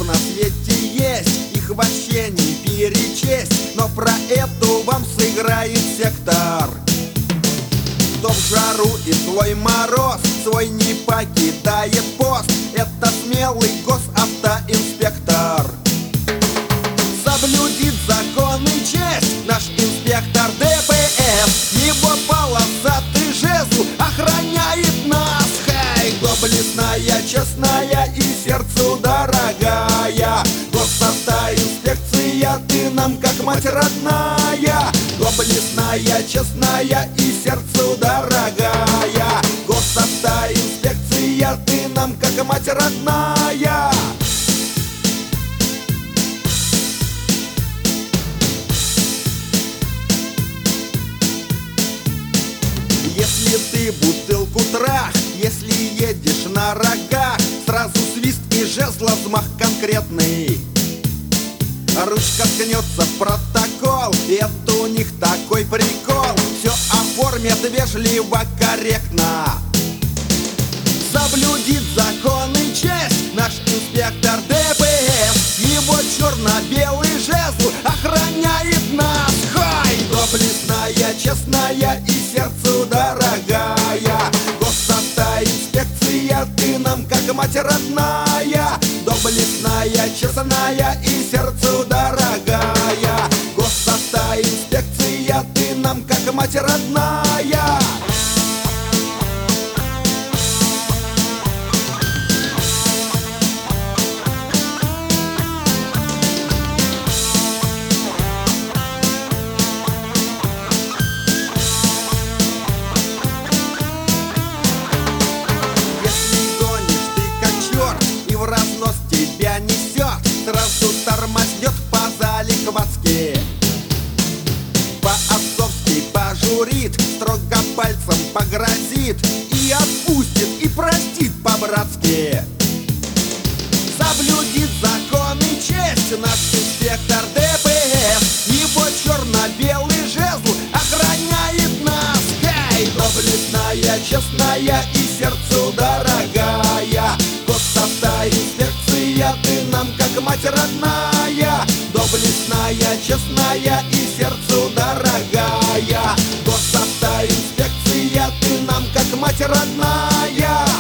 на свете есть, их вообще не перечесть, но про эту вам сыграет сектор. Кто в жару и злой мороз свой не покидает пост, это смелый госавтоинспектор. Соблюдит закон и честь наш инспектор ДПС, его полосатый жезл охраняет нас. Хей, доблестная, честная и сердцу дорогая госавтоинспекция, ты нам как мать родная. Доблестная, честная и сердцу дорогая госавтоинспекция, ты нам как мать родная. Если ты бутылку трах, если едешь на рогах, сразу свист и жезла взмах конкретный. Ручка ткнется в протокол, и это у них такой прикол. Все оформят вежливо, корректно. Соблюдит закон и честь наш инспектор ДПС, его черно-белый жезл охраняет нас. Хай, доблестная, честная и сердцу дорогая госавтоинспекция, ты нам как мать родная. Доблестная, честная и сердцу дорогая госавтоинспекция, ты нам как мать родная. Тебя несет, сразу тормознет по-залихватски, по-отцовски пожурит, строго пальцем погрозит и отпустит, и простит по-братски. Соблюдит закон и честь наш инспектор ДПС, его черно-белый жезл охраняет нас. Хей, доблестная, честная и сердцу дорогая госавтоинспекция, ты нам как мать родная. Доблестная, честная и сердцу дорогая госавтоинспекция, ты нам как мать родная.